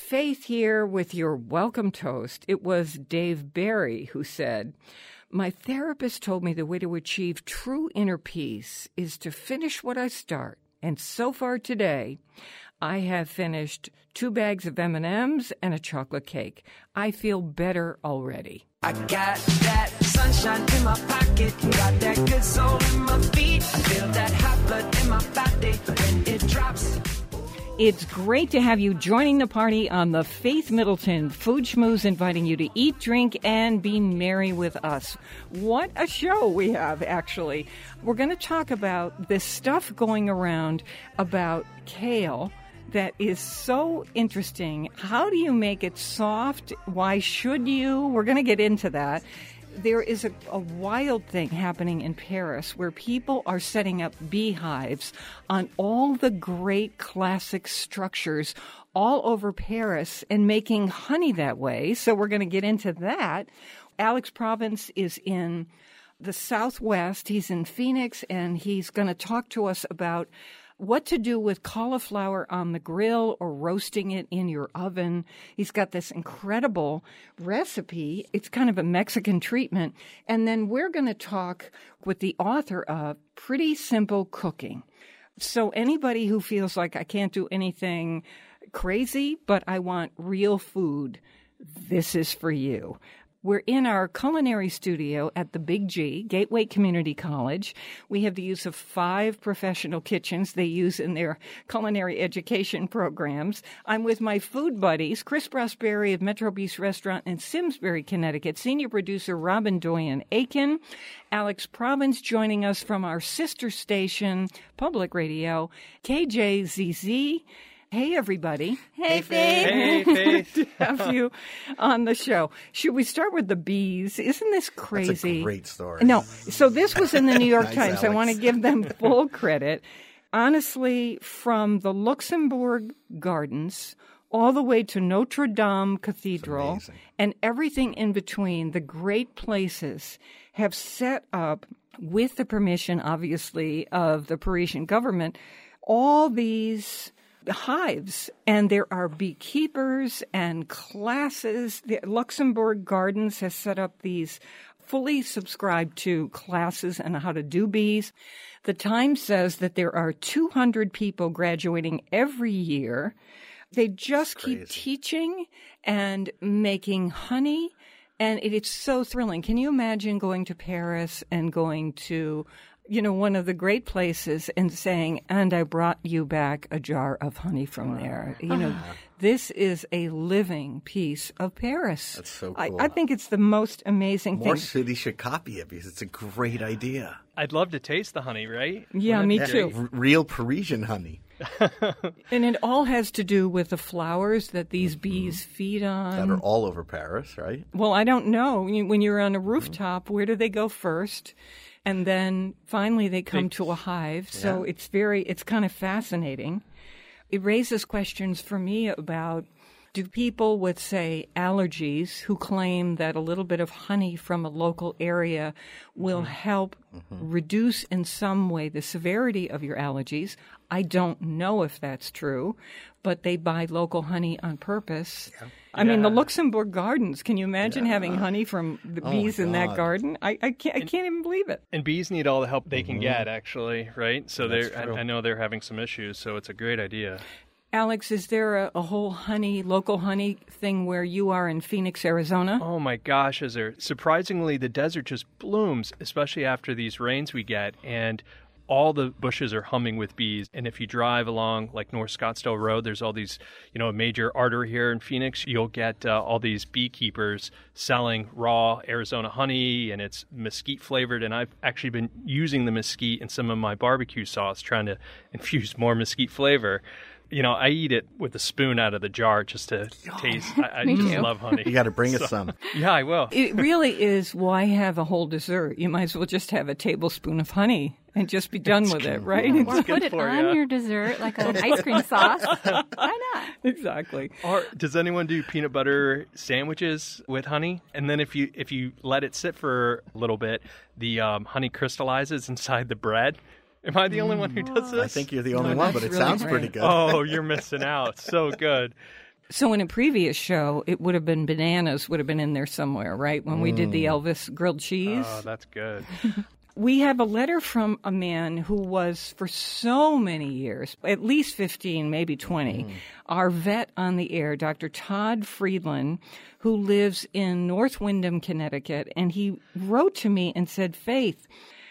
Faith here with your welcome toast. It was Dave Barry who said, "My therapist told me the way to achieve true inner peace is to finish what I start. And so far today, I have finished 2 bags of M&Ms and a chocolate cake. I feel better already." I got that sunshine in my pocket, got that good soul in my feet. I feel that hot blood in my body when it drops. It's great to have you joining the party on the Faith Middleton Food Schmooze, inviting you to eat, drink, and be merry with us. What a show we have, actually. We're going to talk about this stuff going around about kale that is so interesting. How do you make it soft? Why should you? We're going to get into that. There is a wild thing happening in Paris where people are setting up beehives on all the great classic structures all over Paris and making honey that way. So we're going to get into that. Alex Province is in the Southwest. He's in Phoenix, and he's going to talk to us about what to do with cauliflower on the grill or roasting it in your oven. He's got this incredible recipe. It's kind of a Mexican treatment. And then we're going to talk with the author of Pretty Simple Cooking. So anybody who feels like I can't do anything crazy, but I want real food, this is for you. We're in our culinary studio at the Big G, Gateway Community College. We have the use of 5 professional kitchens they use in their culinary education programs. I'm with my food buddies, Chris Prosperi of Metro Beast Restaurant in Simsbury, Connecticut, senior producer Robin Doyen-Aiken, Alex Province joining us from our sister station, Public Radio, KJZZ. Hey, everybody. Hey, Faith. Hey, Faith. To have you on the show. Should we start with the bees? Isn't this crazy? That's a great story. No. So this was in the New York Nice, Times. Alex. I want to give them full credit. Honestly, from the Luxembourg Gardens all the way to Notre Dame Cathedral and everything in between, the great places have set up, with the permission, obviously, of the Parisian government, all these hives, and there are beekeepers and classes. The Luxembourg Gardens has set up these fully subscribed to classes on how to do bees. The Times says that there are 200 people graduating every year. They just keep teaching and making honey, and it's so thrilling. Can you imagine going to Paris and going to one of the great places and saying, "And I brought you back a jar of honey from there." This is a living piece of Paris. That's so cool. I think it's the most amazing More thing. cities should copy it because it's a great idea. I'd love to taste the honey, right? Yeah, me too. Real Parisian honey. And it all has to do with the flowers that these bees feed on. That are all over Paris, right? Well, I don't know. When you're on a rooftop, where do they go first? And then finally they come to a hive. So it's kind of fascinating. It raises questions for me about, do people with, say, allergies who claim that a little bit of honey from a local area will help reduce in some way the severity of your allergies? I don't know if that's true, but they buy local honey on purpose. Yeah. I mean, the Luxembourg Gardens, can you imagine having honey from the bees in that garden? I can't even believe it. And bees need all the help they can get, actually, right? So I know they're having some issues, so it's a great idea. Alex, is there a whole local honey thing where you are in Phoenix, Arizona? Oh my gosh, is there? Surprisingly, the desert just blooms, especially after these rains we get, and all the bushes are humming with bees. And if you drive along like North Scottsdale Road, there's all these, a major artery here in Phoenix. You'll get all these beekeepers selling raw Arizona honey, and it's mesquite flavored. And I've actually been using the mesquite in some of my barbecue sauce, trying to infuse more mesquite flavor. I eat it with a spoon out of the jar just to taste. I just love honey. You got to bring us some. Yeah, I will. It really is, why have a whole dessert? You might as well just have a tablespoon of honey and just be done with it, right? Or put it on your dessert like an ice cream sauce. Why not? Exactly. Or does anyone do peanut butter sandwiches with honey? And then if you let it sit for a little bit, the honey crystallizes inside the bread. Am I the only one who does this? I think you're the only one, but it sounds pretty good. Oh, you're missing out. So good. So in a previous show, it would have been bananas would have been in there somewhere, right? When we did the Elvis grilled cheese. Oh, that's good. We have a letter from a man who was, for so many years, at least 15, maybe 20, our vet on the air, Dr. Todd Friedland, who lives in North Windham, Connecticut. And he wrote to me and said, Faith,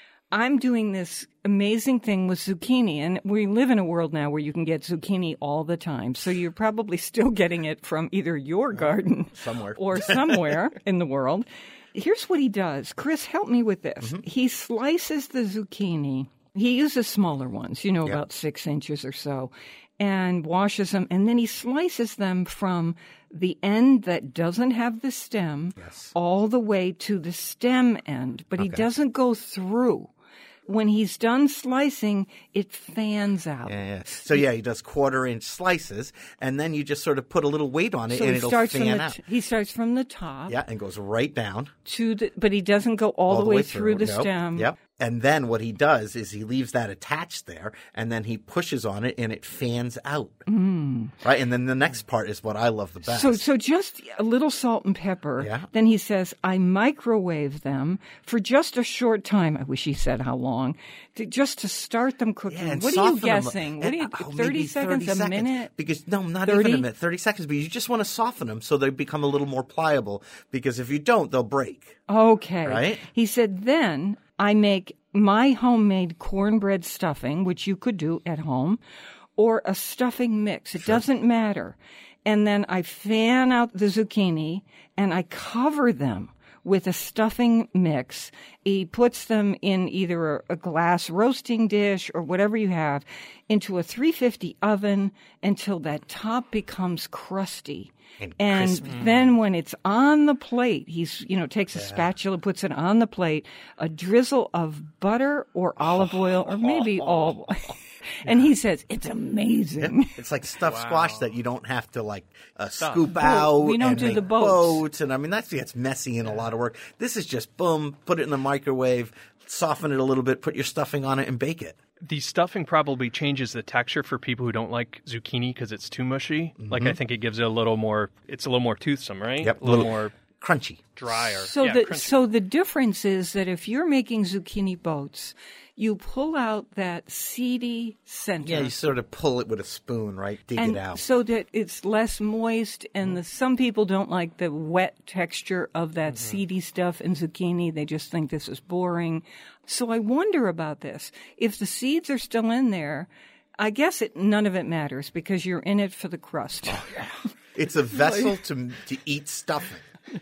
I'm doing this amazing thing with zucchini. And we live in a world now where you can get zucchini all the time. So you're probably still getting it from either your garden Somewhere. or somewhere in the world. Here's what he does. Chris, help me with this. He slices the zucchini. He uses smaller ones, about 6 inches or so, and washes them. And then he slices them from the end that doesn't have the stem all the way to the stem end. But he doesn't go through. When he's done slicing, it fans out. Yeah. So, he does 1/4-inch slices, and then you just sort of put a little weight on it, So and he it'll starts fan out. He starts from the top. Yeah, and goes right down. But he doesn't go all the way through the Nope. stem. Yep. And then what he does is he leaves that attached there, and then he pushes on it, and it fans out. Right? And then the next part is what I love the best. So just a little salt and pepper. Yeah. Then he says, I microwave them for just a short time. I wish he said how long. Just to start them cooking. Yeah, and what are you soften them. guessing? And, 30 maybe seconds, 30 a minute? Because, no, not 30? even a minute, 30 seconds. But you just want to soften them so they become a little more pliable. Because if you don't, they'll break. Okay. Right? He said, then I make my homemade cornbread stuffing, which you could do at home, or a stuffing mix. It doesn't matter. And then I fan out the zucchini and I cover them with a stuffing mix. He puts them in either a glass roasting dish or whatever you have into a 350 oven until that top becomes crusty. And crispy. then when it's on the plate, he's, takes a spatula, puts it on the plate, a drizzle of butter or olive oil or maybe all. And he says, it's amazing. It's like stuffed squash that you don't have to scoop out. We don't and do make the boats. And I mean, that gets messy and a lot of work. This is just boom, put it in the microwave, soften it a little bit, put your stuffing on it and bake it. The stuffing probably changes the texture for people who don't like zucchini because it's too mushy. Like, I think it gives it a little more toothsome, right? Yep. A little more crunchy. drier. So crunchy. the difference is that if you're making zucchini boats, you pull out that seedy center. Yeah, you sort of pull it with a spoon, right? Dig and it out. so that it's less moist, and some people don't like the wet texture of that seedy stuff in zucchini. They just think this is boring. So I wonder about this. If the seeds are still in there, I guess none of it matters because you're in it for the crust. It's a vessel to eat stuffing.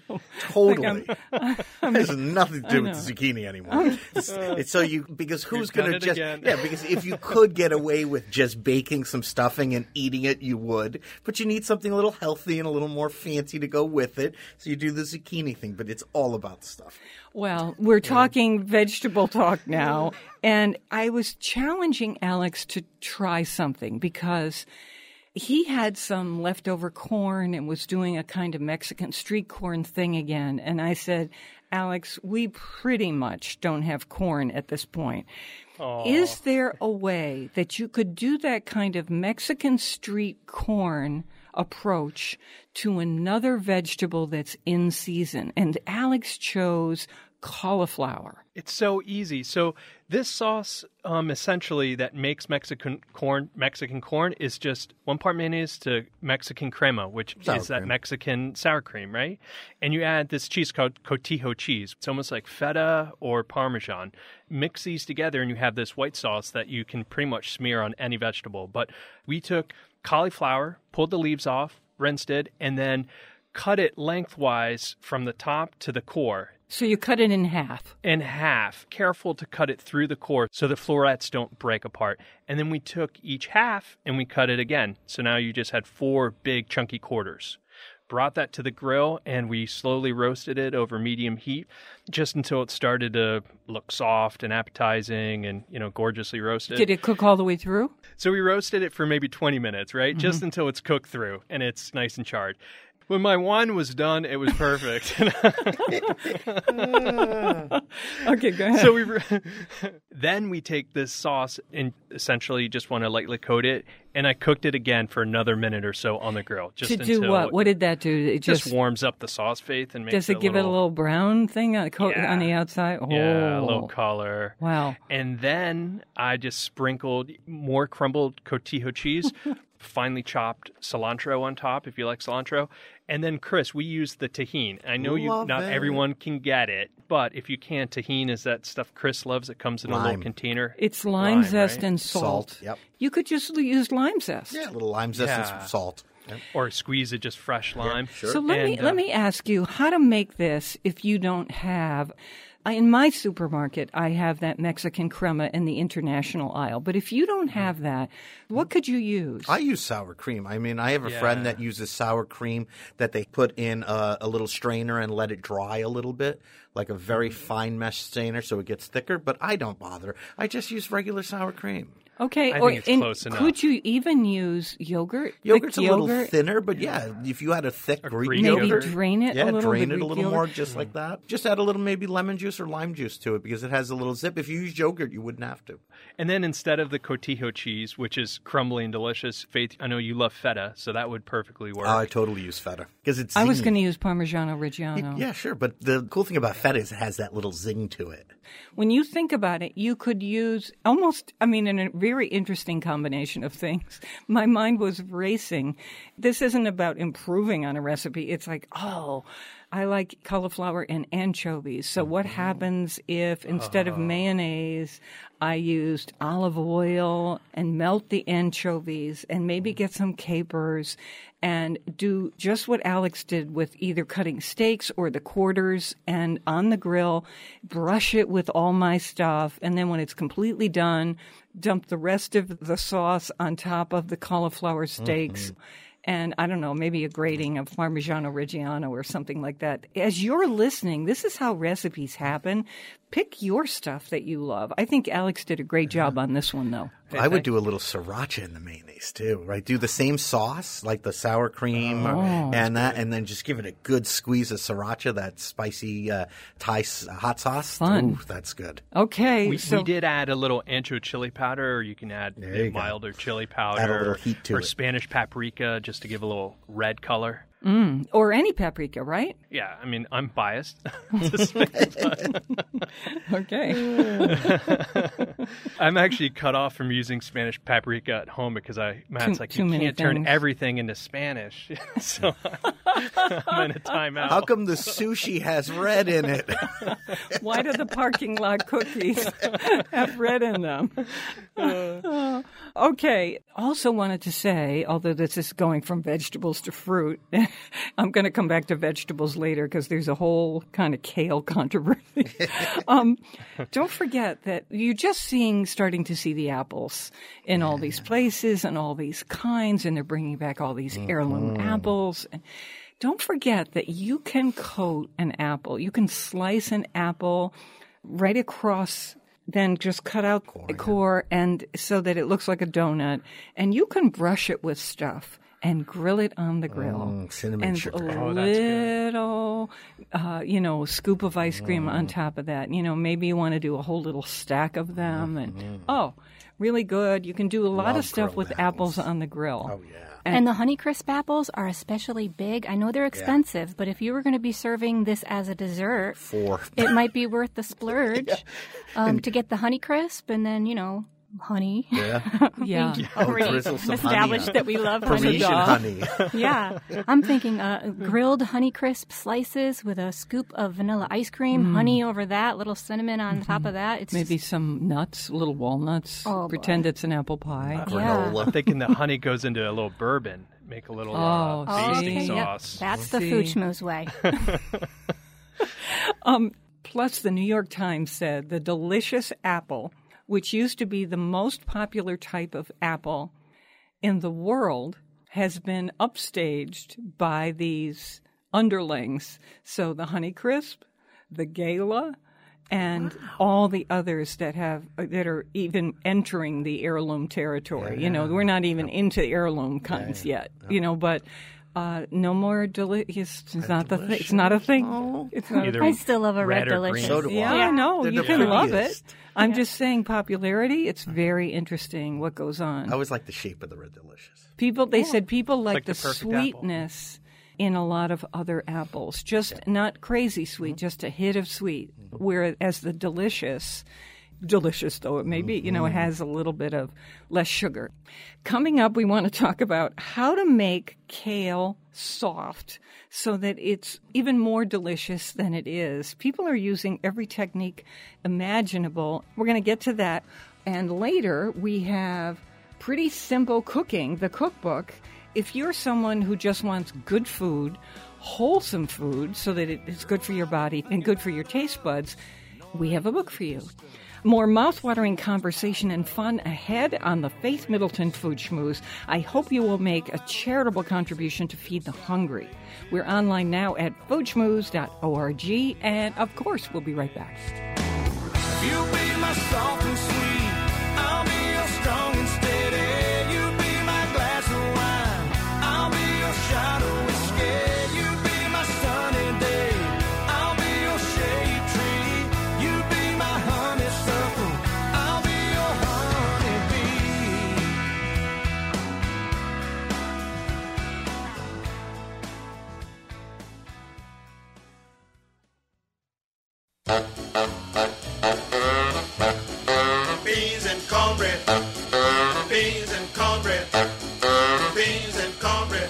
Totally. It has nothing to do with the zucchini anymore. It's so because who's going to just because if you could get away with just baking some stuffing and eating it, you would. But you need something a little healthy and a little more fancy to go with it. So you do the zucchini thing, but it's all about stuff. Well, we're talking vegetable talk now, and I was challenging Alex to try something because he had some leftover corn and was doing a kind of Mexican street corn thing again. And I said, Alex, we pretty much don't have corn at this point. Aww. Is there a way that you could do that kind of Mexican street corn approach to another vegetable that's in season? And Alex chose cauliflower. It's so easy. So this sauce, essentially, that makes Mexican corn is just 1 part mayonnaise to Mexican crema, which is that Mexican sour cream, right? And you add this cheese called cotija cheese. It's almost like feta or Parmesan. Mix these together, and you have this white sauce that you can pretty much smear on any vegetable. But we took cauliflower, pulled the leaves off, rinsed it, and then cut it lengthwise from the top to the core. So you cut it in half. In half. Careful to cut it through the core so the florets don't break apart. And then we took each half and we cut it again. So now you just had 4 big chunky quarters. Brought that to the grill and we slowly roasted it over medium heat just until it started to look soft and appetizing and, gorgeously roasted. Did it cook all the way through? So we roasted it for maybe 20 minutes, right? Mm-hmm. Just until it's cooked through and it's nice and charred. When my wine was done, it was perfect. Okay, go ahead. So then we take this sauce and essentially just want to lightly coat it, and I cooked it again for another minute or so on the grill. Just to do until what? What did that do? It just warms up the sauce, Faith, and makes does it give it a little brown thing on the outside? Oh. Yeah, a little color. Wow. And then I just sprinkled more crumbled cotija cheese, finely chopped cilantro on top, if you like cilantro. And then, Chris, we use the tahini. I know not everyone can get it, but if you can, tahini is that stuff Chris loves. It comes in a little container. It's lime zest, right? And salt. Yep. You could just use lime zest. Yeah, a little lime zest and some salt. Yep. Or squeeze it, just fresh lime. Yeah, sure. So let me ask you how to make this if you don't have. In my supermarket, I have that Mexican crema in the international aisle. But if you don't have that, what could you use? I use sour cream. I mean, I have a friend that uses sour cream that they put in a little strainer and let it dry a little bit, like a very fine mesh strainer so it gets thicker. But I don't bother. I just use regular sour cream. Okay, I think it's close enough. Could you even use yogurt? Yogurt's a little thinner, but if you had a thick Greek yogurt, maybe drain it a little. Drain it a little more, just like that. Just add a little maybe lemon juice or lime juice to it because it has a little zip. If you use yogurt, you wouldn't have to. And then instead of the cotija cheese, which is crumbly and delicious, Faith, I know you love feta, so that would perfectly work. I totally use feta because it's. Zingy. I was going to use Parmigiano Reggiano. Yeah, sure, but the cool thing about feta is it has that little zing to it. When you think about it, you could use in a very interesting combination of things. My mind was racing. This isn't about improving on a recipe. It's like, I like cauliflower and anchovies. So what happens if instead of mayonnaise, I used olive oil and melt the anchovies and maybe get some capers and do just what Alex did with either cutting steaks or the quarters and on the grill, brush it with all my stuff. And then when it's completely done, dump the rest of the sauce on top of the cauliflower steaks. And I don't know, maybe a grating of Parmigiano Reggiano or something like that. As you're listening, this is how recipes happen. Pick your stuff that you love. I think Alex did a great job on this one, though. I would do a little sriracha in the mayonnaise, too, right? Do the same sauce, like the sour cream and then just give it a good squeeze of sriracha, that spicy Thai hot sauce. Fun. Ooh, that's good. Okay. We did add a little ancho chili powder, or you can add milder chili powder. Add a little heat to it. Or Spanish paprika, just to give a little red color. Or any paprika, right? Yeah, I mean, I'm biased. Okay. I'm actually cut off from using Spanish paprika at home because Matt's like, you can't turn everything into Spanish. So I'm in a timeout. How come the sushi has red in it? Why do the parking lot cookies have red in them? Okay. Also wanted to say, although this is going from vegetables to fruit, I'm going to come back to vegetables later because there's a whole kind of kale controversy. Don't forget that you're just starting to see the apples in all these places and all these kinds, and they're bringing back all these heirloom apples. Don't forget that you can coat an apple. You can slice an apple right across, then just cut out the core and so that it looks like a donut, and you can brush it with stuff and grill it on the grill. Cinnamon and sugar. a little, scoop of ice cream on top of that. Maybe you want to do a whole little stack of them. And really good. You can do a lot of stuff with apples on the grill. Oh, yeah. And the Honeycrisp apples are especially big. I know they're expensive, but if you were going to be serving this as a dessert, it might be worth the splurge to get the Honeycrisp and then, honey. Yeah. Yeah. Already established that we love honey. Parisian honey. Yeah. I'm thinking grilled Honeycrisp slices with a scoop of vanilla ice cream, honey over that, little cinnamon on top of that. It's maybe some nuts, little walnuts. Pretend it's an apple pie. Granola. I'm thinking the honey goes into a little bourbon. Make a little tasting sauce. Yep. That's the food schmooze way. Plus, the New York Times said the delicious apple, which used to be the most popular type of apple in the world, has been upstaged by these underlings. So the Honeycrisp, the Gala, and all the others that are even entering the heirloom territory. We're not even into heirloom kinds yet. But No more delicious. It's not the thing. It's not a thing. Oh. It's not Either I still love a red red or green. delicious. So do Yeah, I. I know. They're You the can love it. prettiest. I'm just saying popularity, it's very interesting what goes on. I always like the shape of the Red Delicious. They said people like like the the perfect apple. sweetness in a lot of other apples. Just not crazy sweet, just a hit of sweet. Whereas the delicious though it may be, it has a little bit of less sugar. Coming up, we want to talk about how to make kale soft so that it's even more delicious than it is. People are using every technique imaginable. We're going to get to that. And later, we have Pretty Simple Cooking, the cookbook. If you're someone who just wants good food, wholesome food, so that it's good for your body and good for your taste buds, we have a book for you. More mouth-watering conversation and fun ahead on the Faith Middleton Food Schmooze. I hope you will make a charitable contribution to feed the hungry. We're online now at foodschmooze.org, and of course, we'll be right back. You be my soft and sweet, I'll be your strong and steady. You be my glass of wine, I'll be your shot of whiskey. You be my sunny day, I'll be your shade tree. You be my honeysuckle, I'll be your honeybee. Beans and cornbread, beans and cornbread, beans and cornbread.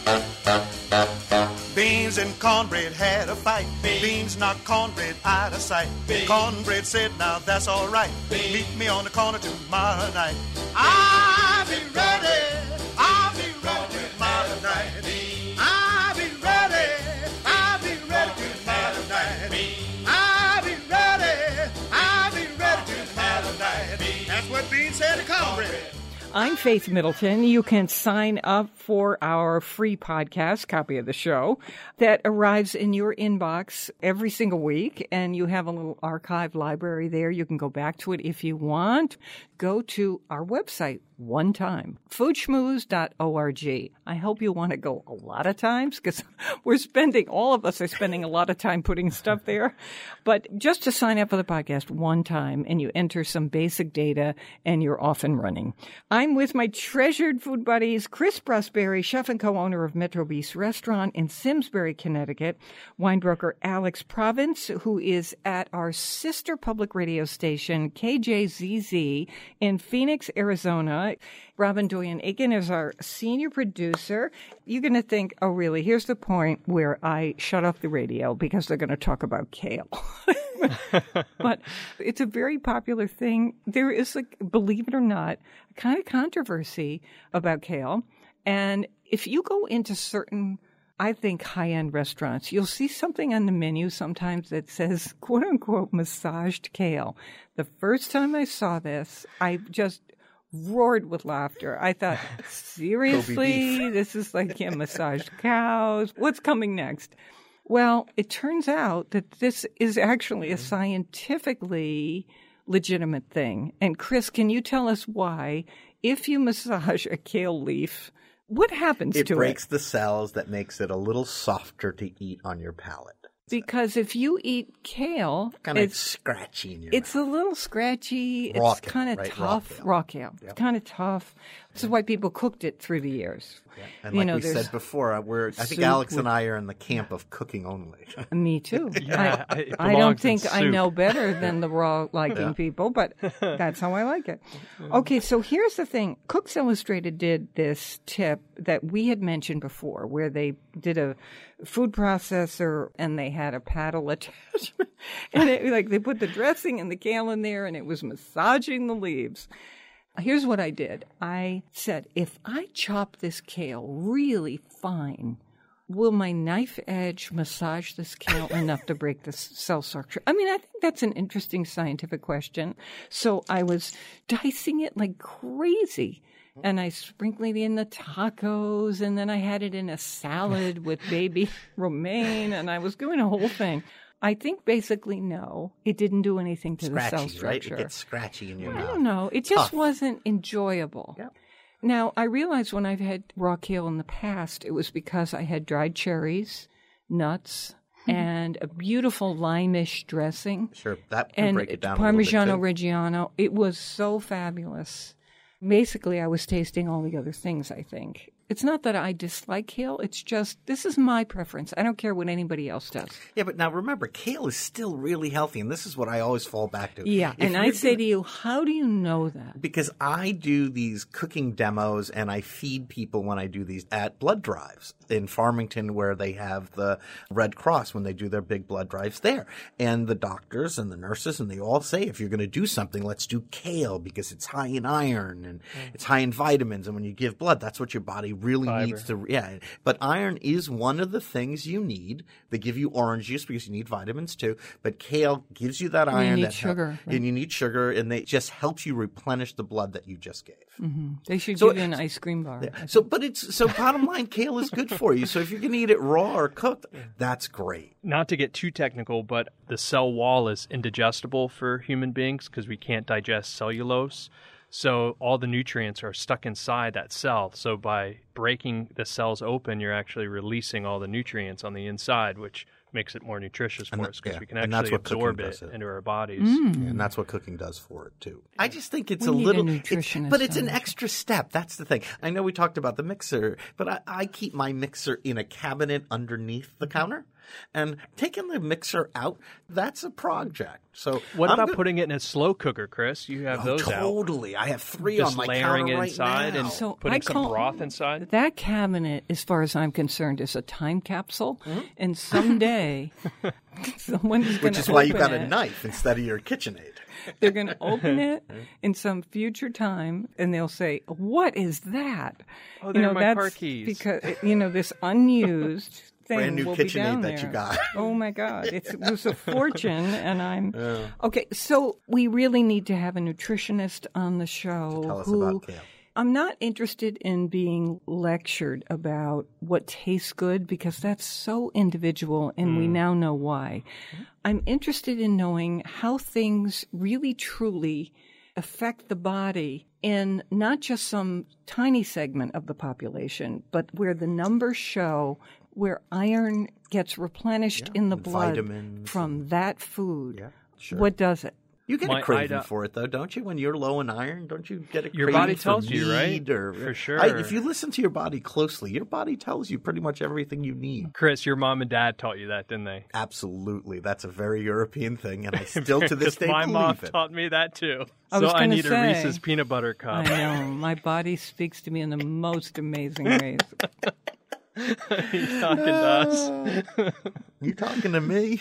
Beans and cornbread had a fight. Beans knocked cornbread out of sight. Cornbread said, now that's all right. Meet me on the corner tomorrow night. I'll be ready. I'll be ready tomorrow night. I'll be ready. I'll be ready tomorrow night. I'll be ready. I'll be ready tomorrow night. That's what Beans said to cornbread. I'm Faith Middleton. You can sign up for our free podcast, copy of the show, that arrives in your inbox every single week, and you have a little archive library there. You can go back to it if you want. Go to our website one time, foodschmooze.org. I hope you want to go a lot of times because all of us are spending a lot of time putting stuff there. But just to sign up for the podcast one time and you enter some basic data and you're off and running. I'm with my treasured food buddies, Chris Prosperi, chef and co-owner of Metro Beast Restaurant in Simsbury, Connecticut, winebroker Alex Province, who is at our sister public radio station, KJZZ, in Phoenix, Arizona. Robin Doyen-Aiken is our senior producer. You're going to think, oh, really? Here's the point where I shut off the radio because they're going to talk about kale. But it's a very popular thing. There is, believe it or not, a kind of controversy about kale. And if you go into certain, I think, high-end restaurants, you'll see something on the menu sometimes that says, quote-unquote, massaged kale. The first time I saw this, I just roared with laughter. I thought, seriously? This is like massaged cows? What's coming next? Well, it turns out that this is actually a scientifically legitimate thing. And Chris, can you tell us why, if you massage a kale leaf, what happens to it? It breaks the cells that makes it a little softer to eat on your palate. Because if you eat kale, kind of scratchy in your mouth. A little scratchy. It's kind of tough. Raw kale. Yep. It's kind of tough. This is why people cooked it through the years. Yeah. And like we said before, I think Alex and I are in the camp of cooking only. Me too. Yeah, I don't think I know better than the raw liking people, but that's how I like it. Okay, so here's the thing. Cooks Illustrated did this tip that we had mentioned before, where they did a food processor and they had a paddle attachment, and they put the dressing and the kale in there, and it was massaging the leaves. Here's what I did. I said, if I chop this kale really fine, will my knife edge massage this kale enough to break the cell structure? I mean, I think that's an interesting scientific question. So I was dicing it like crazy. And I sprinkled it in the tacos, and then I had it in a salad with baby romaine, and I was doing a whole thing. I think basically, no, it didn't do anything to the cell structure. Right? It gets scratchy in your mouth. I don't know. It just wasn't enjoyable. Yep. Now, I realize when I've had raw kale in the past, it was because I had dried cherries, nuts, and a beautiful lime-ish dressing. Sure, that can break it down a Parmigiano little bit, too. Reggiano. It was so fabulous. Basically, I was tasting all the other things, I think. It's not that I dislike kale. It's just, this is my preference. I don't care what anybody else does. Yeah, but now remember, kale is still really healthy, and this is what I always fall back to. Yeah, and I say to you, how do you know that? Because I do these cooking demos, and I feed people when I do these at blood drives in Farmington, where they have the Red Cross when they do their big blood drives there. And the doctors and the nurses, and they all say, if you're going to do something, let's do kale because it's high in iron and it's high in vitamins. And when you give blood, that's what your body really needs to. Yeah. But iron is one of the things you need. They give you orange juice because you need vitamins too. But kale gives you that iron. You need sugar. And you need sugar, and they just helps you replenish the blood that you just gave. Mm-hmm. They should give you an ice cream bar. Yeah. So bottom line, kale is good for you. So if you can eat it raw or cooked, that's great. Not to get too technical, but the cell wall is indigestible for human beings because we can't digest cellulose. So all the nutrients are stuck inside that cell. So by breaking the cells open, you're actually releasing all the nutrients on the inside, which makes it more nutritious for us because we can actually absorb it into our bodies. Yeah, and that's what cooking does for it, too. I just think it's but it's an extra step. That's the thing. I know we talked about the mixer, but I keep my mixer in a cabinet underneath the counter. And taking the mixer out, that's a project. So what about putting it in a slow cooker, Chris? You have those totally. out. I have 3 just on my layering counter right inside now. and So putting some broth inside. That cabinet, as far as I'm concerned, is a time capsule. And someday, someone's going to Which is why you got it. a knife instead of your KitchenAid. They're going to open it in some future time, and they'll say, "What is that?" Oh, they're my car keys. Because this unused thing Brand new will be down KitchenAid there. that you got. Oh my God, it was a fortune, and I'm okay. So we really need to have a nutritionist on the show. Tell us about kale. I'm not interested in being lectured about what tastes good because that's so individual and we now know why. I'm interested in knowing how things really truly affect the body in not just some tiny segment of the population, but where the numbers show where iron gets replenished in the blood from that food. Yeah, sure. What does it? You get a craving for it, though, don't you? When you're low in iron, don't you get a craving for your body tells you, right? For sure. If you listen to your body closely, your body tells you pretty much everything you need. Chris, your mom and dad taught you that, didn't they? Absolutely. That's a very European thing, and I still to this day my believe mom it. taught me that, too. I need a Reese's peanut butter cup. I know. My body speaks to me in the most amazing ways. He's talking to us. You talking to me?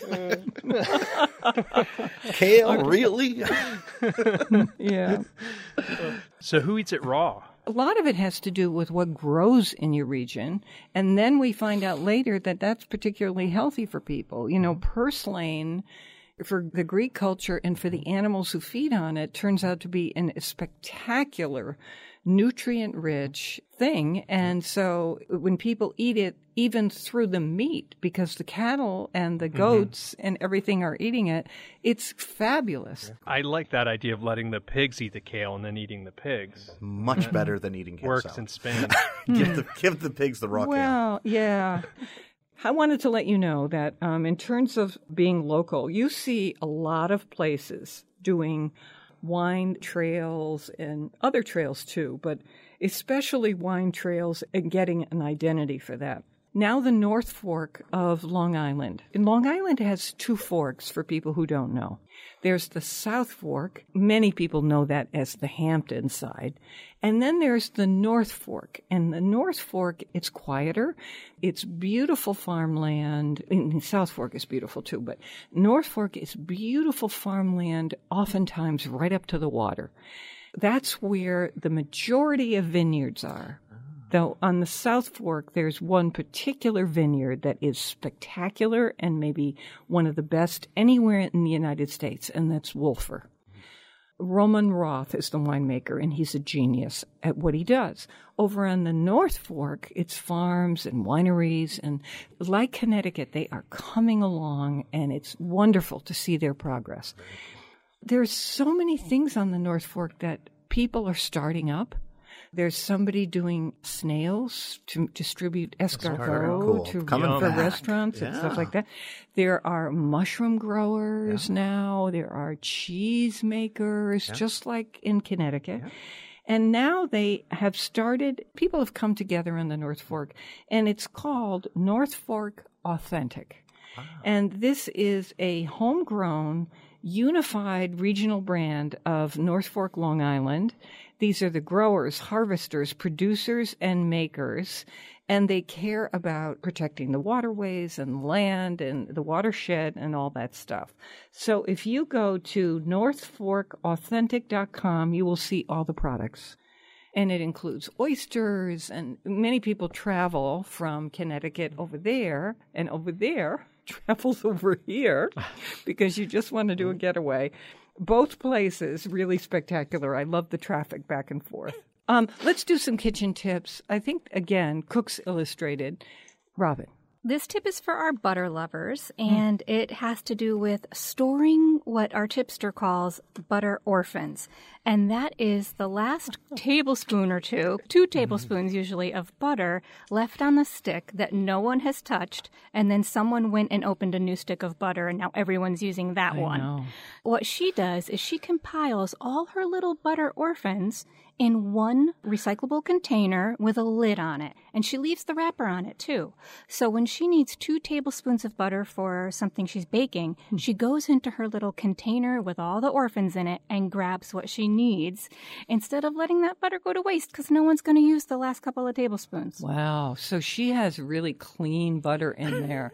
Kale, really? Yeah. So who eats it raw? A lot of it has to do with what grows in your region, and then we find out later that that's particularly healthy for people. Purslane, for the Greek culture and for the animals who feed on it, turns out to be a spectacular nutrient-rich thing. And so when people eat it, even through the meat, because the cattle and the goats and everything are eating it, it's fabulous. I like that idea of letting the pigs eat the kale and then eating the pigs. Much better than eating kale Works salad. in Spain. Give the pigs the raw kale. Well, yeah. I wanted to let you know that in terms of being local, you see a lot of places doing wine trails and other trails too, but especially wine trails and getting an identity for that. Now the North Fork of Long Island. And Long Island has 2 forks for people who don't know. There's the South Fork. Many people know that as the Hampton side. And then there's the North Fork. And the North Fork, it's quieter. It's beautiful farmland. And South Fork is beautiful too, but North Fork is beautiful farmland, oftentimes right up to the water. That's where the majority of vineyards are. Though on the South Fork, there's one particular vineyard that is spectacular and maybe one of the best anywhere in the United States, and that's Wolfer. Roman Roth is the winemaker, and he's a genius at what he does. Over on the North Fork, it's farms and wineries, and like Connecticut, they are coming along, and it's wonderful to see their progress. There's so many things on the North Fork that people are starting up. There's somebody doing snails to distribute escargot for restaurants and stuff like that. There are mushroom growers now. There are cheese makers, just like in Connecticut. Yeah. And now they have started, people have come together in the North Fork, and it's called North Fork Authentic. Wow. And this is a homegrown, unified regional brand of North Fork, Long Island. These are the growers, harvesters, producers, and makers, and they care about protecting the waterways and land and the watershed and all that stuff. So if you go to northforkauthentic.com, you will see all the products. And it includes oysters, and many people travel from Connecticut over there, and over there travels over here because you just want to do a getaway. Both places really spectacular. I love the traffic back and forth. Let's do some kitchen tips. I think, again, Cooks Illustrated. Robin. This tip is for our butter lovers, and it has to do with storing what our tipster calls butter orphans. And that is the last tablespoon or two tablespoons usually, of butter left on the stick that no one has touched, and then someone went and opened a new stick of butter, and now everyone's using that one. Know. What she does is she compiles all her little butter orphans in one recyclable container with a lid on it. And she leaves the wrapper on it, too. So when she needs 2 tablespoons of butter for something she's baking, she goes into her little container with all the orphans in it and grabs what she needs instead of letting that butter go to waste because no one's going to use the last couple of tablespoons. Wow. So she has really clean butter in there.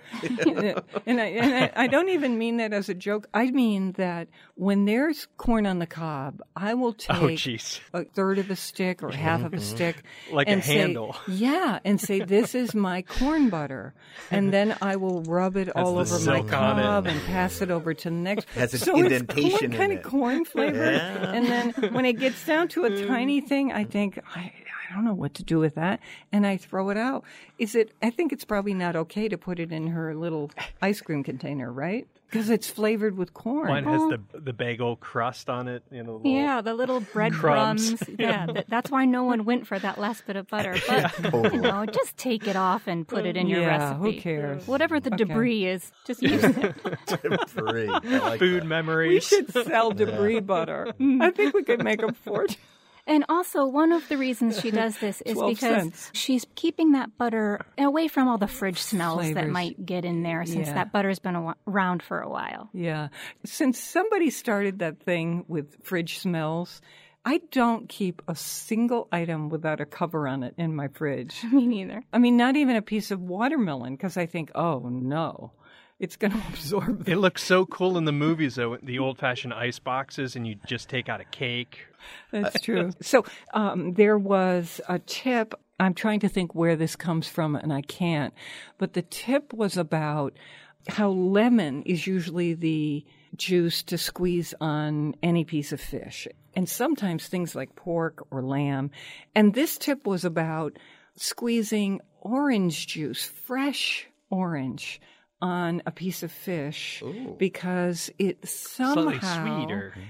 and I don't even mean that as a joke. I mean that when there's corn on the cob, I will take a third of a stick or half of a stick. Like and a handle. And say, this is my corn butter. And then I will rub it all over my cob and pass it over to the next. Has an indentation it's kind of corn flavored. Yeah. And then when it gets down to a tiny thing, I think, I don't know what to do with that. And I throw it out. I think it's probably not okay to put it in her little ice cream container, right? Because it's flavored with corn. Mine has the bagel crust on it. The little breadcrumbs. That's why no one went for that last bit of butter. But, just take it off and put it in your recipe. Who cares? Whatever the debris is, just use it. Debris. Like food that. memories. We should sell debris butter. I think we could make a fortune. And also, one of the reasons she does this is because she's keeping that butter away from all the fridge smells that might get in there since that butter's been around for a while. Yeah. Since somebody started that thing with fridge smells, I don't keep a single item without a cover on it in my fridge. Me neither. I mean, not even a piece of watermelon, because I think, oh, no. It's going to absorb. It looks so cool in the movies, though, the old-fashioned ice boxes, and you just take out a cake. That's true. So there was a tip. I'm trying to think where this comes from, and I can't. But the tip was about how lemon is usually the juice to squeeze on any piece of fish, and sometimes things like pork or lamb. And this tip was about squeezing orange juice, fresh orange, on a piece of fish. Ooh. Because it somehow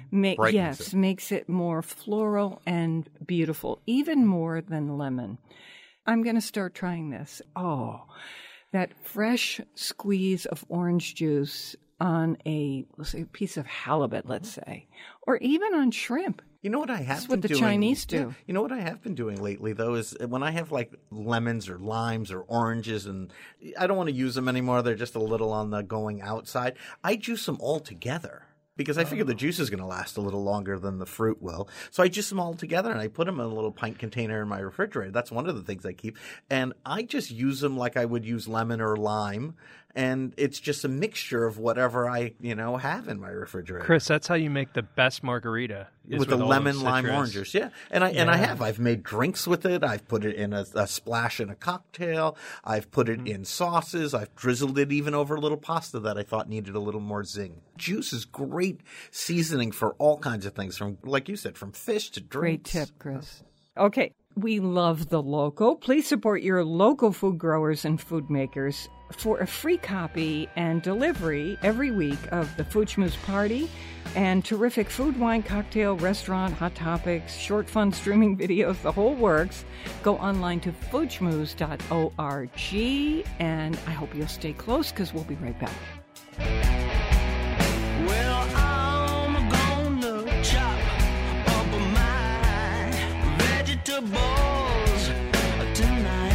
makes it more floral and beautiful, even more than lemon. I'm going to start trying this. Oh, that fresh squeeze of orange juice on let's say, a piece of halibut, let's say, or even on shrimp. You know what I have been doing? That's what the Chinese do. Yeah, you know what I have been doing lately, though, is when I have like lemons or limes or oranges, and I don't want to use them anymore. They're just a little on the going out side. I juice them all together because I figure the juice is going to last a little longer than the fruit will. So I juice them all together, and I put them in a little pint container in my refrigerator. That's one of the things I keep. And I just use them like I would use lemon or lime. And it's just a mixture of whatever I, have in my refrigerator. Chris, that's how you make the best margarita. With the lemon, lime, oranges. Yeah. And I have. I've made drinks with it. I've put it in a splash in a cocktail. I've put it in sauces. I've drizzled it even over a little pasta that I thought needed a little more zing. Juice is great seasoning for all kinds of things, from, like you said, from fish to drinks. Great tip, Chris. Okay, We love the local. Please support your local food growers and food makers. For a free copy and delivery every week of the Food Schmooze Party and terrific food, wine, cocktail, restaurant, hot topics, short fun streaming videos, the whole works, go online to foodschmooze.org, and I hope you'll stay close because we'll be right back. Well, I'm gonna chop up my vegetables tonight.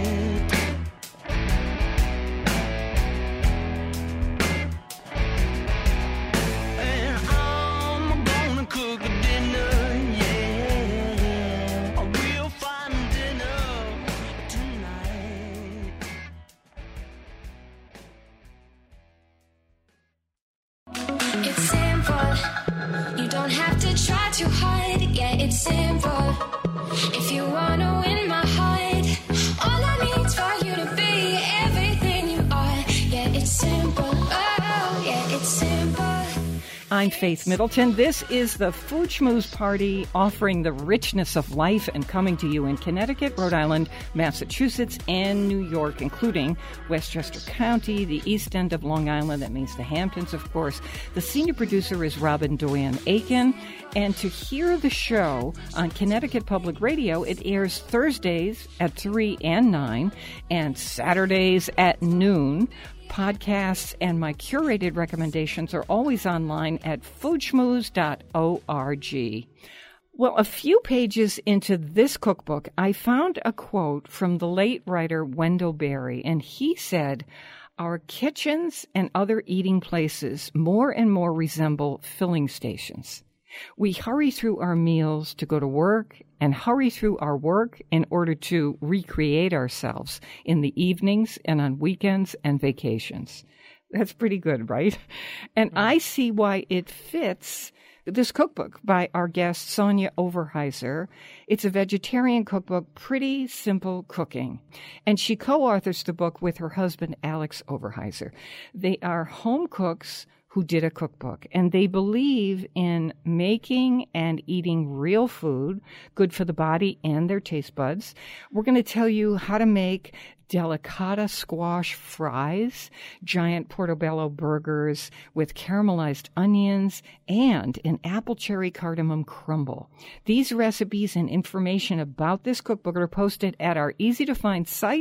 It's simple. You don't have to try too hard. Yeah, it's simple. If you wanna win my heart, all I need's for you to be everything you are. Yeah, it's simple. Oh, yeah, it's simple. I'm Faith Middleton. This is the Food Schmooze Party, offering the richness of life and coming to you in Connecticut, Rhode Island, Massachusetts, and New York, including Westchester County, the East End of Long Island. That means the Hamptons, of course. The senior producer is Robin Doyen Aiken. And to hear the show on Connecticut Public Radio, it airs Thursdays at 3 and 9 and Saturdays at noon. Podcasts and my curated recommendations are always online at foodschmooze.org. Well, a few pages into this cookbook, I found a quote from the late writer Wendell Berry, and he said, "Our kitchens and other eating places more and more resemble filling stations. We hurry through our meals to go to work and hurry through our work in order to recreate ourselves in the evenings and on weekends and vacations." That's pretty good, right? And I see why it fits this cookbook by our guest, Sonia Overhiser. It's a vegetarian cookbook, pretty simple cooking. And she co-authors the book with her husband, Alex Overhiser. They are home cooks who did a cookbook, and they believe in making and eating real food, good for the body and their taste buds. We're going to tell you how to make delicata squash fries, giant portobello burgers with caramelized onions, and an apple cherry cardamom crumble. These recipes and information about this cookbook are posted at our easy-to-find site,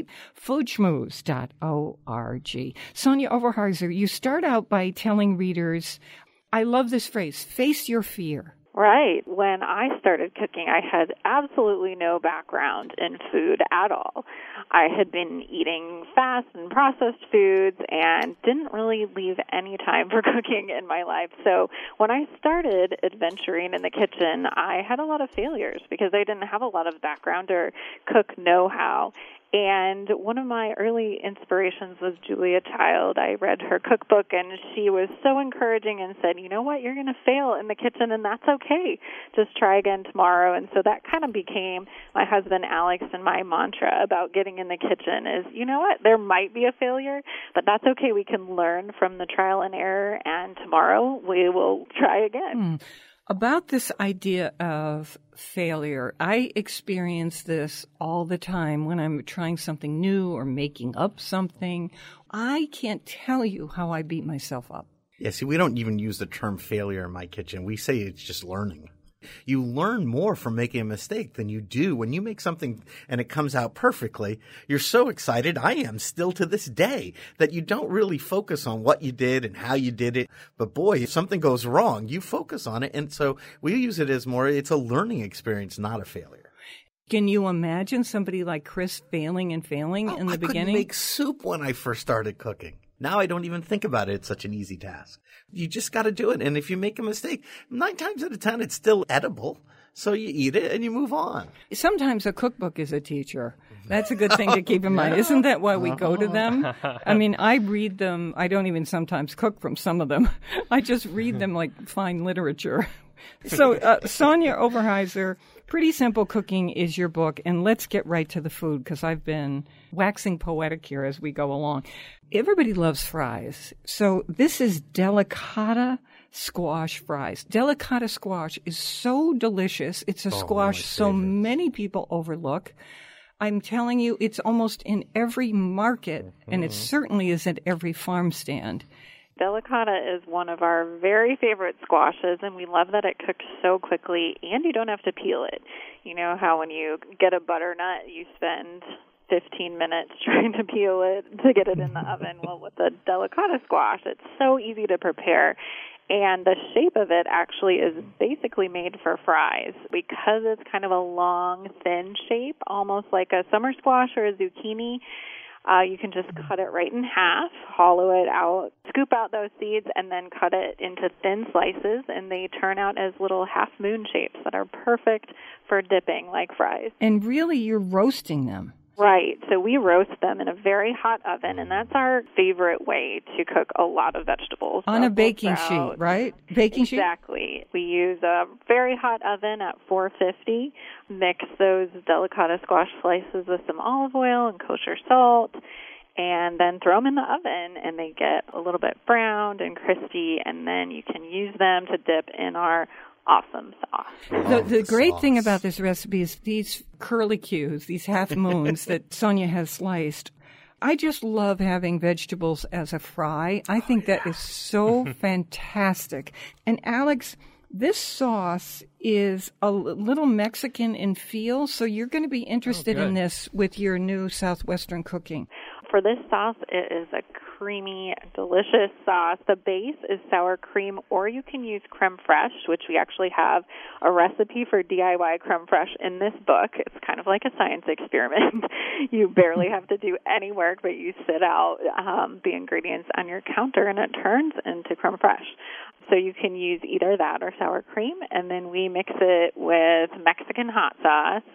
foodschmooze.org. Sonia Overhiser, you start out by telling readers, I love this phrase, face your fear. Right. When I started cooking, I had absolutely no background in food at all. I had been eating fast and processed foods and didn't really leave any time for cooking in my life. So when I started adventuring in the kitchen, I had a lot of failures because I didn't have a lot of background or cook know-how. And one of my early inspirations was Julia Child. I read her cookbook, and she was so encouraging and said, you know what, you're going to fail in the kitchen, and that's okay. Just try again tomorrow. And so that kind of became my husband Alex and my mantra about getting in the kitchen is, you know what, there might be a failure, but that's okay. We can learn from the trial and error, and tomorrow we will try again. About this idea of failure, I experience this all the time when I'm trying something new or making up something. I can't tell you how I beat myself up. Yeah, see, we don't even use the term failure in my kitchen. We say it's just learning. You learn more from making a mistake than you do when you make something and it comes out perfectly. You're so excited, I am still to this day, that you don't really focus on what you did and how you did it. But boy, if something goes wrong, you focus on it. And so we use it as more, it's a learning experience, not a failure. Can you imagine somebody like Chris failing in the beginning? I couldn't make soup when I first started cooking. Now I don't even think about it. It's such an easy task. You just got to do it. And if you make a mistake, 9 times out of 10, it's still edible. So you eat it and you move on. Sometimes a cookbook is a teacher. That's a good thing to keep in mind. Isn't that why we go to them? I mean, I read them. I don't even sometimes cook from some of them. I just read them like fine literature. So, Sonia Overhiser, Pretty Simple Cooking is your book, and let's get right to the food because I've been waxing poetic here as we go along. Everybody loves fries. So this is delicata squash fries. Delicata squash is so delicious. It's a squash so many people overlook. I'm telling you, it's almost in every market, and it certainly is at every farm stand. Delicata is one of our very favorite squashes, and we love that it cooks so quickly, and you don't have to peel it. You know how when you get a butternut, you spend 15 minutes trying to peel it to get it in the oven. Well, with the delicata squash, it's so easy to prepare. And the shape of it actually is basically made for fries because it's kind of a long, thin shape, almost like a summer squash or a zucchini. You can just cut it right in half, hollow it out, scoop out those seeds, and then cut it into thin slices, and they turn out as little half-moon shapes that are perfect for dipping like fries. And really, you're roasting them. Right. So we roast them in a very hot oven, and that's our favorite way to cook a lot of vegetables. On a baking sheet, right? Baking sheet? Exactly. We use a very hot oven at 450, mix those delicata squash slices with some olive oil and kosher salt, and then throw them in the oven, and they get a little bit browned and crispy, and then you can use them to dip in our awesome sauce. The great thing about this recipe is these curlicues, these half moons that Sonia has sliced. I just love having vegetables as a fry. I think that is so fantastic. And Alex, this sauce is a little Mexican in feel, so you're going to be interested in this with your new Southwestern cooking. For this sauce, it is a creamy, delicious sauce. The base is sour cream, or you can use creme fraiche, which we actually have a recipe for DIY creme fraiche in this book. It's kind of like a science experiment. You barely have to do any work, but you sit out the ingredients on your counter, and it turns into creme fraiche. So you can use either that or sour cream, and then we mix it with Mexican hot sauce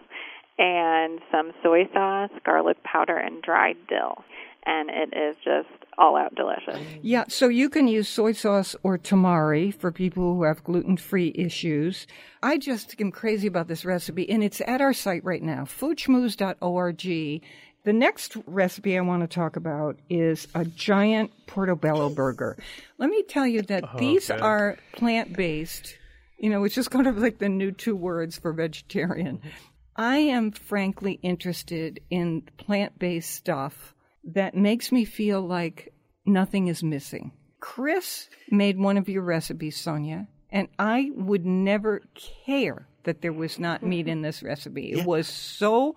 and some soy sauce, garlic powder, and dried dill. And it is just all-out delicious. Yeah, so you can use soy sauce or tamari for people who have gluten-free issues. I just am crazy about this recipe, and it's at our site right now, foodschmooze.org. The next recipe I want to talk about is a giant portobello burger. Let me tell you that these are plant-based. You know, it's just kind of like the new 2 words for vegetarian. I am frankly interested in plant-based stuff that makes me feel like nothing is missing. Chris made one of your recipes, Sonia, and I would never care that there was not meat in this recipe. It was so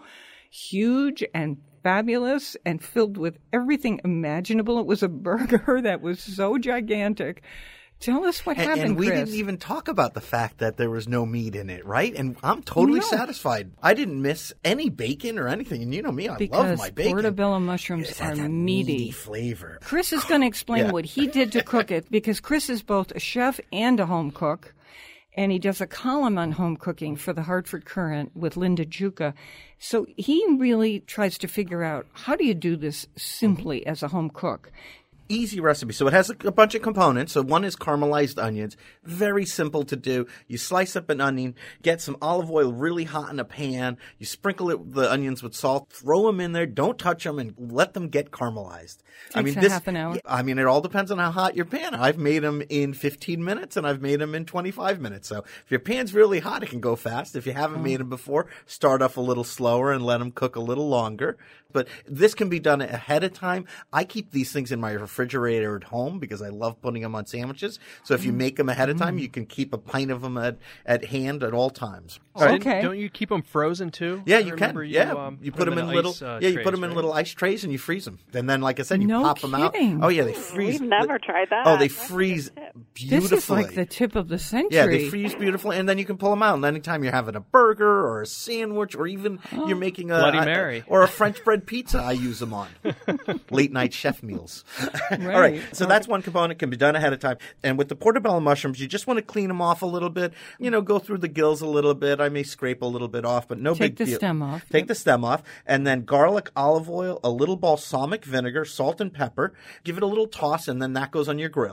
huge and fabulous and filled with everything imaginable. It was a burger that was so gigantic. Tell us what happened, and we Chris. didn't even talk about the fact that there was no meat in it, right? And I'm totally satisfied. I didn't miss any bacon or anything. And you know me, I love my bacon. Because portobello mushrooms are that meaty flavor. Chris is going to explain what he did to cook it, because Chris is both a chef and a home cook. And he does a column on home cooking for the Hartford Courant with Linda Juca. So he really tries to figure out, how do you do this simply as a home cook? Easy recipe. So it has a bunch of components. So one is caramelized onions. Very simple to do. You slice up an onion, get some olive oil really hot in a pan. You sprinkle the onions with salt, throw them in there, don't touch them, and let them get caramelized. Takes half an hour. Yeah, I mean, it all depends on how hot your pan is. I've made them in 15 minutes, and I've made them in 25 minutes. So if your pan's really hot, it can go fast. If you haven't made them before, start off a little slower and let them cook a little longer. But this can be done ahead of time. I keep these things in my refrigerator at home because I love putting them on sandwiches. So if you make them ahead of time, you can keep a pint of them at hand at all times. Okay. Don't you keep them frozen too? Yeah, you can. You put them in little. You put them in little ice trays and you freeze them. And then, like I said, you pop them out. Oh yeah, they freeze. We've never tried that. Oh, they freeze beautifully. This is like the tip of the century. Yeah, they freeze beautifully, and then you can pull them out. And anytime you're having a burger or a sandwich, or even you're making a Bloody Mary or a French bread pizza, I use them on late night chef meals. All right, so that's one component, can be done ahead of time. And with the portobello mushrooms, you just want to clean them off a little bit. You know, go through the gills a little bit. I may scrape a little bit off, but no big deal. Take the stem off. Take the stem off, and then garlic, olive oil, a little balsamic vinegar, salt and pepper. Give it a little toss, and then that goes on your grill.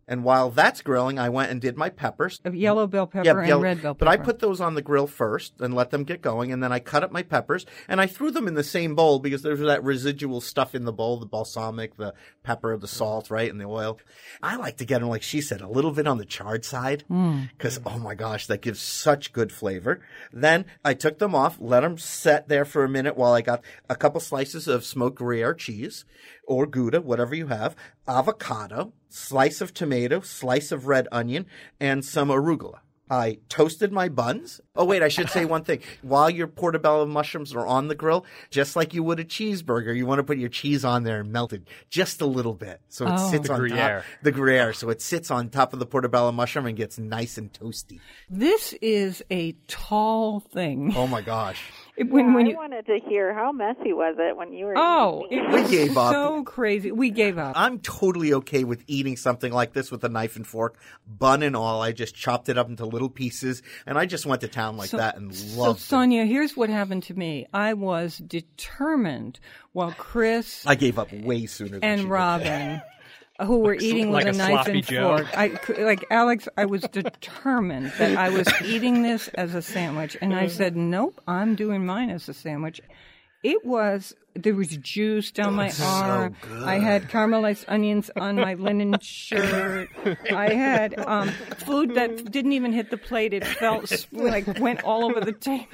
And while that's grilling, I went and did my peppers. Yellow bell pepper and red bell pepper. But I put those on the grill first and let them get going, and then I cut up my peppers, and I threw them in the same bowl because there's that residual stuff in the bowl, the balsamic, the pepper, the salt, right, and the oil. I like to get them, like she said, a little bit on the charred side because, oh my gosh, that gives such good flavor. Then I took them off, let them set there for a minute while I got a couple slices of smoked Gruyere cheese or Gouda, whatever you have, avocado, slice of tomato, slice of red onion, and some arugula. I toasted my buns. Oh, wait, I should say one thing. While your portobello mushrooms are on the grill, just like you would a cheeseburger, you want to put your cheese on there and melt it just a little bit. So it sits on top. The Gruyere. So it sits on top of the portobello mushroom and gets nice and toasty. This is a tall thing. Oh, my gosh. I wanted to hear how messy was it when you were eating. We gave up. So crazy. We gave up. I'm totally okay with eating something like this with a knife and fork, bun and all. I just chopped it up into little pieces, and I just went to town like that and loved it. So, Sonia, here's what happened to me. I was determined while Chris... I gave up way sooner than and Robin... who were eating with a knife and fork. Like Alex, I was determined that I was eating this as a sandwich. And I said, nope, I'm doing mine as a sandwich. There was juice down my arm. So good. I had caramelized onions on my linen shirt. I had food that didn't even hit the plate. It felt went all over the table.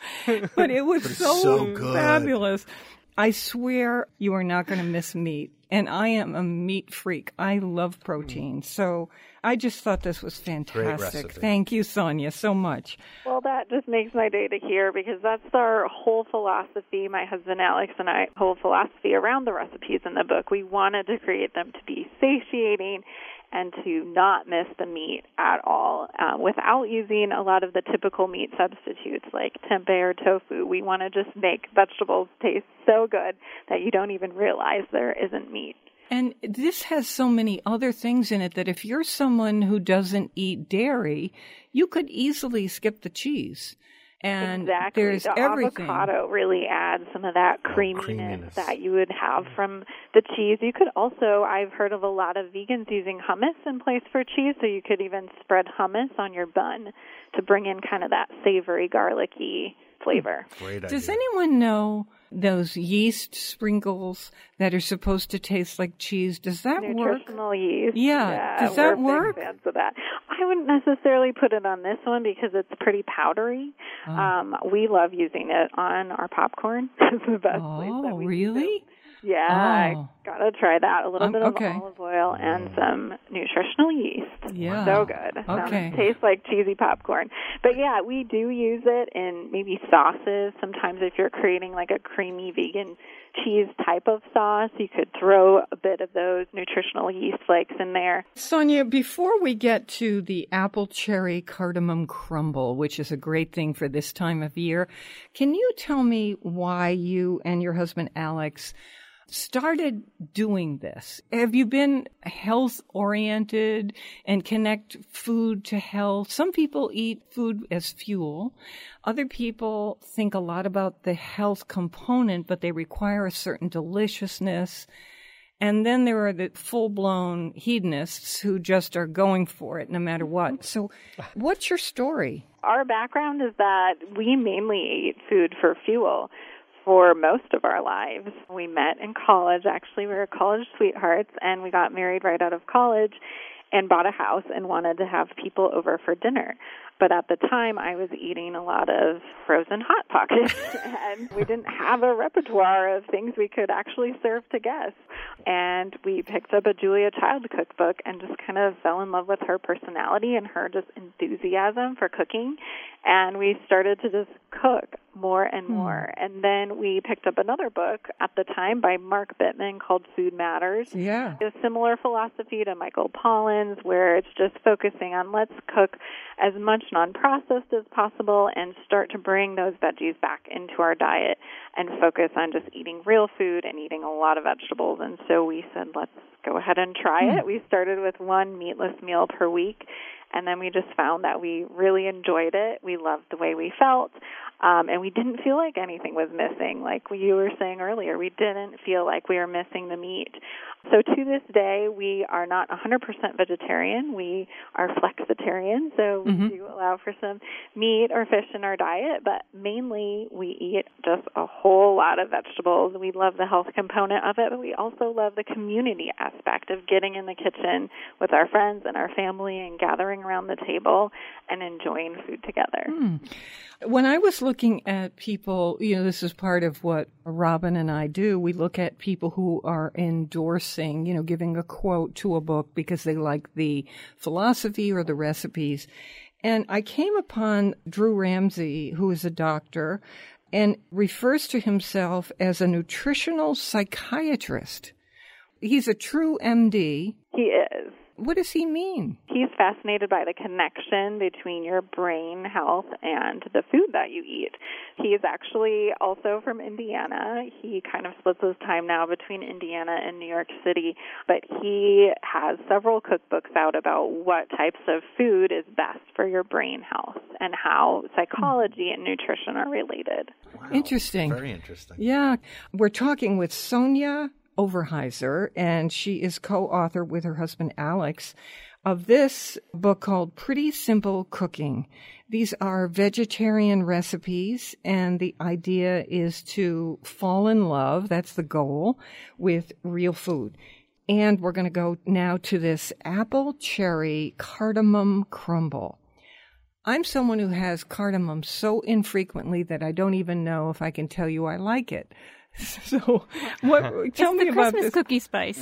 But it was so good. Fabulous. I swear you are not going to miss meat. And I am a meat freak. I love protein. So I just thought this was fantastic. Thank you, Sonia, so much. Well, that just makes my day to hear because that's our whole philosophy, my husband Alex and I, whole philosophy around the recipes in the book. We wanted to create them to be satiating and to not miss the meat at all without using a lot of the typical meat substitutes like tempeh or tofu. We want to just make vegetables taste so good that you don't even realize there isn't meat. And this has so many other things in it that if you're someone who doesn't eat dairy, you could easily skip the cheese. And exactly. There's the everything. Avocado really adds some of that creaminess that you would have from the cheese. You could also, I've heard of a lot of vegans using hummus in place for cheese, so you could even spread hummus on your bun to bring in kind of that savory, garlicky flavor. Great idea. Does anyone know those yeast sprinkles that are supposed to taste like cheese? Does that work? Nutritional yeast. Yeah. Does that work? We're big fans of that. I wouldn't necessarily put it on this one because it's pretty powdery. We love using it on our popcorn. It's the best place that we really? Yeah, I gotta try that. A little bit of olive oil and some nutritional yeast. Yeah. So good. Okay. Tastes like cheesy popcorn. But yeah, we do use it in maybe sauces. Sometimes if you're creating like a creamy vegan cheese type of sauce, you could throw a bit of those nutritional yeast flakes in there. Sonia, before we get to the apple cherry cardamom crumble, which is a great thing for this time of year, can you tell me why you and your husband Alex started doing this? Have you been health-oriented and connect food to health? Some people eat food as fuel. Other people think a lot about the health component, but they require a certain deliciousness. And then there are the full-blown hedonists who just are going for it no matter what. So what's your story? Our background is that we mainly ate food for fuel for most of our lives. We met in college. Actually, we were college sweethearts, and we got married right out of college and bought a house and wanted to have people over for dinner. But at the time, I was eating a lot of frozen Hot Pockets, and we didn't have a repertoire of things we could actually serve to guests. And we picked up a Julia Child cookbook and just kind of fell in love with her personality and her just enthusiasm for cooking. And we started to just cook more and more. And then we picked up another book at the time by Mark Bittman called Food Matters. Yeah. A similar philosophy to Michael Pollan's, where it's just focusing on let's cook as much non-processed as possible and start to bring those veggies back into our diet and focus on just eating real food and eating a lot of vegetables. And so we said, let's go ahead and try it. We started with one meatless meal per week. And then we just found that we really enjoyed it. We loved the way we felt. And we didn't feel like anything was missing. Like you were saying earlier, we didn't feel like we were missing the meat. So to this day, we are not 100% vegetarian. We are flexitarian, so we do allow for some meat or fish in our diet, but mainly we eat just a whole lot of vegetables. We love the health component of it, but we also love the community aspect of getting in the kitchen with our friends and our family and gathering around the table and enjoying food together. When I was looking at people, this is part of what Robin and I do. We look at people who are endorsing, giving a quote to a book because they like the philosophy or the recipes. And I came upon Drew Ramsey, who is a doctor, and refers to himself as a nutritional psychiatrist. He's a true MD. He is. What does he mean? He's fascinated by the connection between your brain health and the food that you eat. He is actually also from Indiana. He kind of splits his time now between Indiana and New York City, but he has several cookbooks out about what types of food is best for your brain health and how psychology and nutrition are related. Wow. Interesting. Very interesting. Yeah. We're talking with Sonia Overhiser, and she is co-author with her husband Alex of this book called Pretty Simple Cooking. These are vegetarian recipes, and the idea is to fall in love, that's the goal, with real food. And we're going to go now to this apple cherry cardamom crumble. I'm someone who has cardamom so infrequently that I don't even know if I can tell you I like it. So, tell me about Christmas this cookie spice.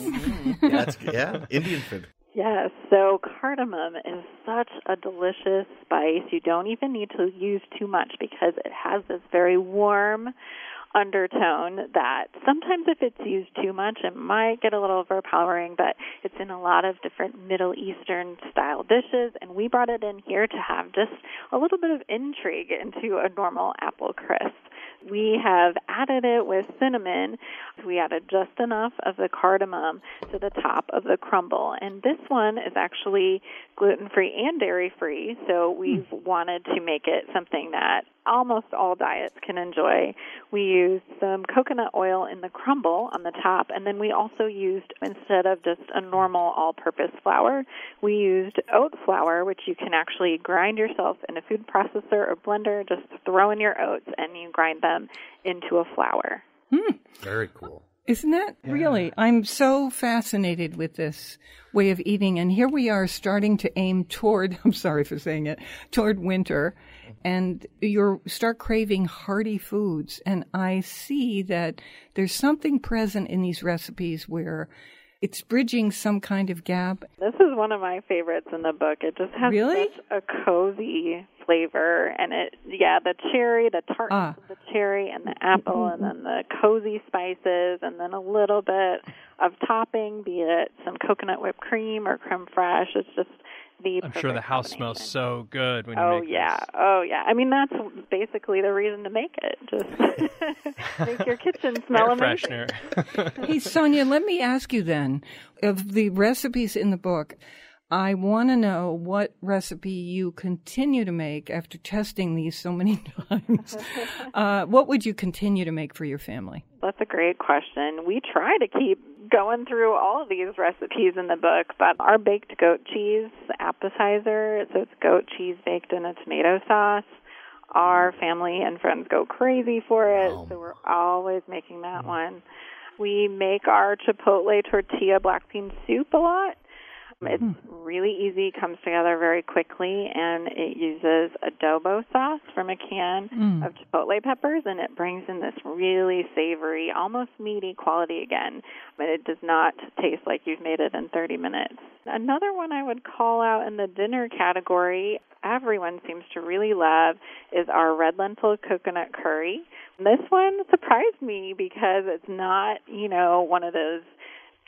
Indian food. Yes, so cardamom is such a delicious spice. You don't even need to use too much because it has this very warm undertone that sometimes if it's used too much, it might get a little overpowering, but it's in a lot of different Middle Eastern style dishes, and we brought it in here to have just a little bit of intrigue into a normal apple crisp. We have added it with cinnamon. We added just enough of the cardamom to the top of the crumble. And this one is actually gluten-free and dairy-free, so we've wanted to make it something that almost all diets can enjoy. We used some coconut oil in the crumble on the top, and then we also used, instead of just a normal all-purpose flour, we used oat flour, which you can actually grind yourself in a food processor or blender. Just throw in your oats, and you grind them into a flour. Very cool. Isn't that really? I'm so fascinated with this way of eating. And here we are starting to aim toward, I'm sorry for saying it, toward winter. And you start craving hearty foods. And I see that there's something present in these recipes where it's bridging some kind of gap. This is one of my favorites in the book. It just has such a cozy flavor. And the cherry, the tartness of the cherry and the apple, and then the cozy spices, and then a little bit of topping, be it some coconut whipped cream or creme fraiche. It's just I'm sure the house smells so good when you make this. Oh, yeah. I mean, that's basically the reason to make it. Just make your kitchen smell amazing. Hey, Sonia, let me ask you then, of the recipes in the book, I want to know what recipe you continue to make after testing these so many times. What would you continue to make for your family? That's a great question. We try to keep going through all of these recipes in the book, but our baked goat cheese appetizer, so it's goat cheese baked in a tomato sauce. Our family and friends go crazy for it, so we're always making that one. We make our chipotle tortilla black bean soup a lot. It's really easy, comes together very quickly, and it uses adobo sauce from a can of chipotle peppers, and it brings in this really savory, almost meaty quality again, but it does not taste like you've made it in 30 minutes. Another one I would call out in the dinner category, everyone seems to really love, is our red lentil coconut curry. This one surprised me because it's not, one of those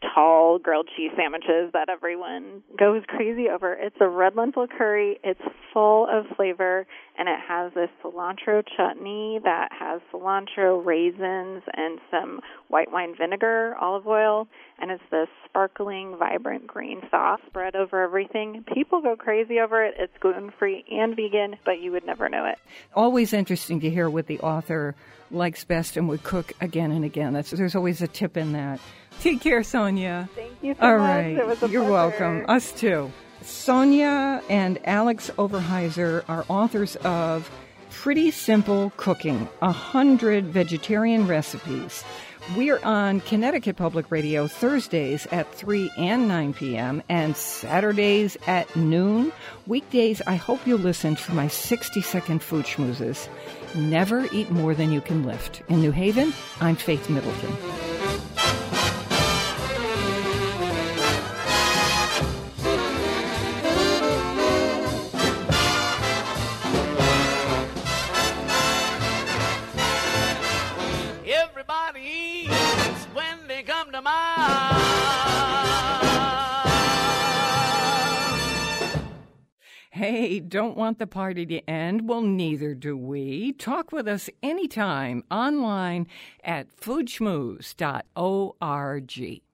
tall grilled cheese sandwiches that everyone goes crazy over. It's a red lentil curry. It's full of flavor, and it has this cilantro chutney that has cilantro, raisins, and some white wine vinegar, olive oil, and it's this sparkling, vibrant green sauce spread over everything. People go crazy over it. It's gluten-free and vegan, but you would never know it. Always interesting to hear what the author likes best and would cook again and again. There's always a tip in that. Take care, Sonia. Thank you so All much. right. It was a You're pleasure. welcome. Us too. Sonia and Alex Overheiser are authors of Pretty Simple Cooking, 100 Vegetarian Recipes. We're on Connecticut Public Radio Thursdays at 3 and 9 p.m. and Saturdays at noon. Weekdays, I hope you'll listen for my 60-second food schmoozes. Never eat more than you can lift. In New Haven, I'm Faith Middleton. Everybody eats when they come to mind. Hey, don't want the party to end? Well, neither do we. Talk with us anytime online at foodschmooze.org.